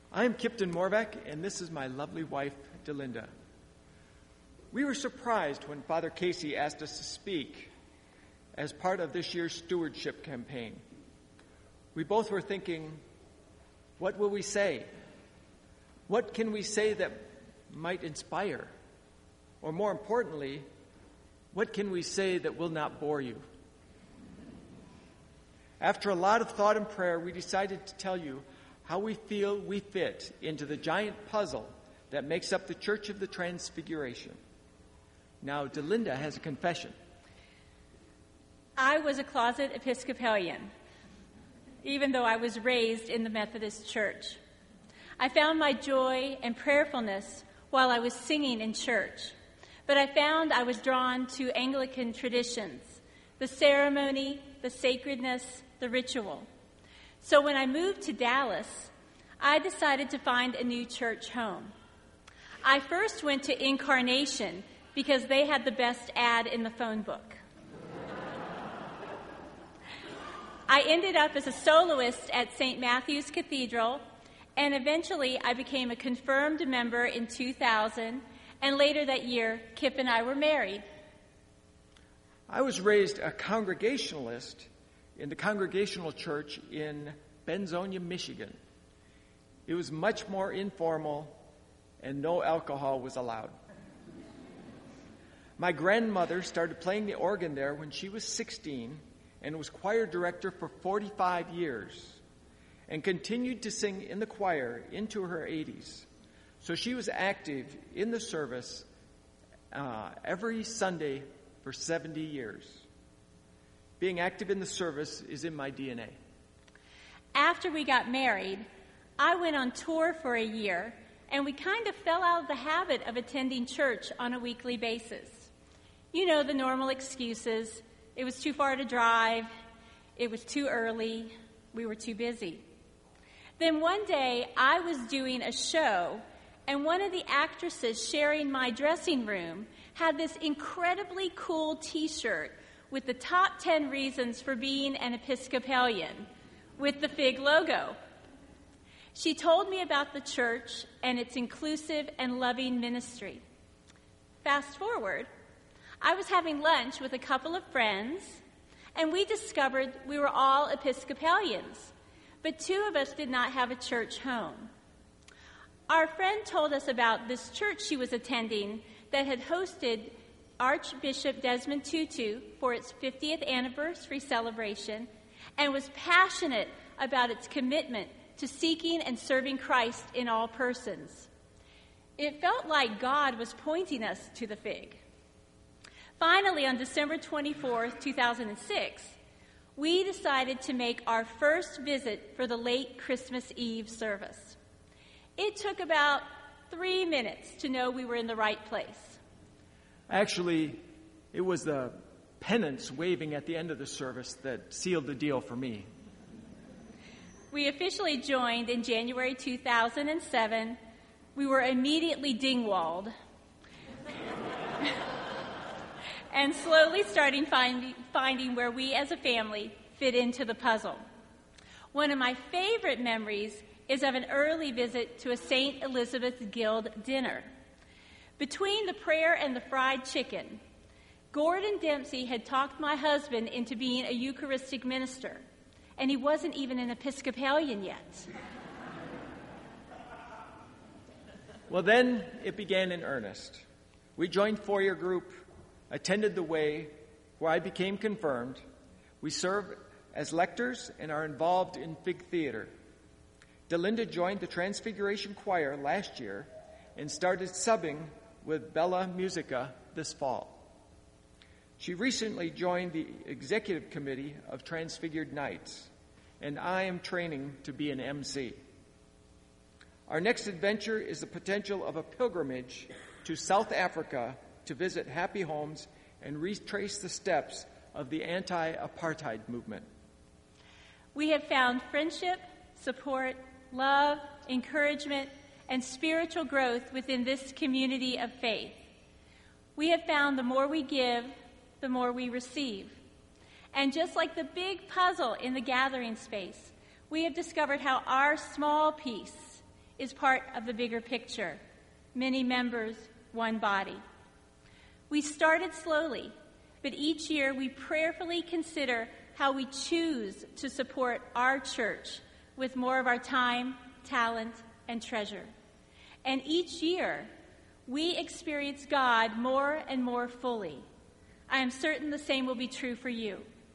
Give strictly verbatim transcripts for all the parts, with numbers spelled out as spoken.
I'm Kipton Morbeck, and this is my lovely wife, Delinda. We were surprised when Father Casey asked us to speak as part of this year's stewardship campaign. We both were thinking, what will we say? What can we say that might inspire? Or more importantly, what can we say that will not bore you? After a lot of thought and prayer, we decided to tell you how we feel we fit into the giant puzzle that makes up the Church of the Transfiguration. Now, Delinda has a confession. I was a closet Episcopalian, even though I was raised in the Methodist Church. I found my joy and prayerfulness while I was singing in church, but I found I was drawn to Anglican traditions, the ceremony, the sacredness, the ritual. So when I moved to Dallas, I decided to find a new church home. I first went to Incarnation because they had the best ad in the phone book. I ended up as a soloist at Saint Matthew's Cathedral, and eventually I became a confirmed member in two thousand, and later that year, Kip and I were married. I was raised a Congregationalist in the Congregational Church in Benzonia, Michigan. It was much more informal, and no alcohol was allowed. My grandmother started playing the organ there when she was sixteen and was choir director for forty-five years and continued to sing in the choir into her eighties. So she was active in the service uh, every Sunday for seventy years. Being active in the service is in my D N A. After we got married, I went on tour for a year, and we kind of fell out of the habit of attending church on a weekly basis. You know, the normal excuses. It was too far to drive. It was too early. We were too busy. Then one day, I was doing a show, and one of the actresses sharing my dressing room had this incredibly cool T-shirt with the top ten reasons for being an Episcopalian, with the FIG logo. She told me about the church and its inclusive and loving ministry. Fast forward, I was having lunch with a couple of friends, and we discovered we were all Episcopalians, but two of us did not have a church home. Our friend told us about this church she was attending that had hosted Archbishop Desmond Tutu for its fiftieth anniversary celebration and was passionate about its commitment to seeking and serving Christ in all persons. It felt like God was pointing us to the FIG. Finally, on December twenty-fourth, two thousand six, we decided to make our first visit for the late Christmas Eve service. It took about three minutes to know we were in the right place. Actually, it was the pennants waving at the end of the service that sealed the deal for me. We officially joined in January two thousand seven. We were immediately dingwalled and slowly starting find, finding where we as a family fit into the puzzle. One of my favorite memories is of an early visit to a Saint Elizabeth's Guild dinner. Between the prayer and the fried chicken, Gordon Dempsey had talked my husband into being a Eucharistic minister, and he wasn't even an Episcopalian yet. Well, then it began in earnest. We joined four-year group, attended the way, where I became confirmed. We serve as lectors and are involved in FIG Theater. Delinda joined the Transfiguration Choir last year and started subbing with Bella Musica this fall. She recently joined the executive committee of Transfigured Nights, and I am training to be an M C. Our next adventure is the potential of a pilgrimage to South Africa to visit happy homes and retrace the steps of the anti-apartheid movement. We have found friendship, support, love, encouragement, and spiritual growth within this community of faith. We have found the more we give, the more we receive. And just like the big puzzle in the gathering space, we have discovered how our small piece is part of the bigger picture. Many members, one body. We started slowly, but each year we prayerfully consider how we choose to support our church with more of our time, talent, and treasure. And each year, we experience God more and more fully. I am certain the same will be true for you.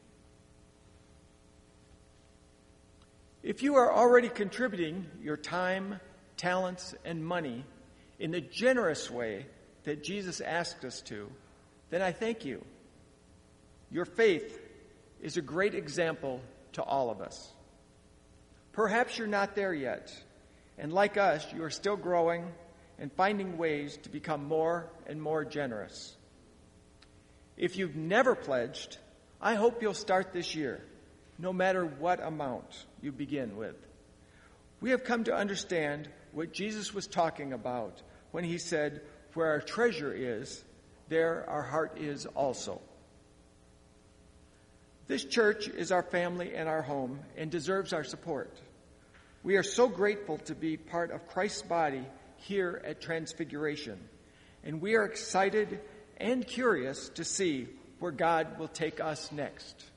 If you are already contributing your time, talents, and money in the generous way that Jesus asked us to, then I thank you. Your faith is a great example to all of us. Perhaps you're not there yet, and like us, you are still growing and finding ways to become more and more generous. If you've never pledged, I hope you'll start this year, no matter what amount you begin with. We have come to understand what Jesus was talking about when he said, "Where our treasure is, there our heart is also." This church is our family and our home and deserves our support. We are so grateful to be part of Christ's body here at Transfiguration, and we are excited and curious to see where God will take us next.